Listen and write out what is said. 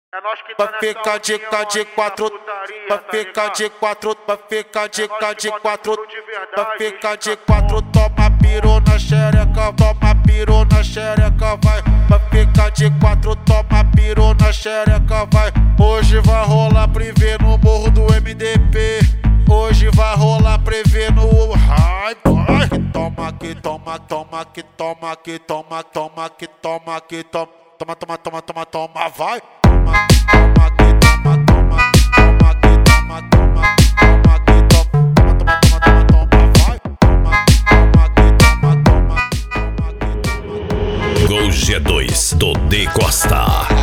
É nós que tá vai ficar de quatro, vai ficar de quatro, vai ficar de quatro, vai ficar de quatro, toma piru na xereca, toma piru na xereca, vai ficar de quatro, toma piru na xereca, vai. Hoje vai rolar privê no morro do MDP, hoje vai rolar privê no hype, toma que toma, toma que toma, que toma, toma que toma, que toma, toma, toma, toma, toma, toma, vai. Gol G2 do D Costa.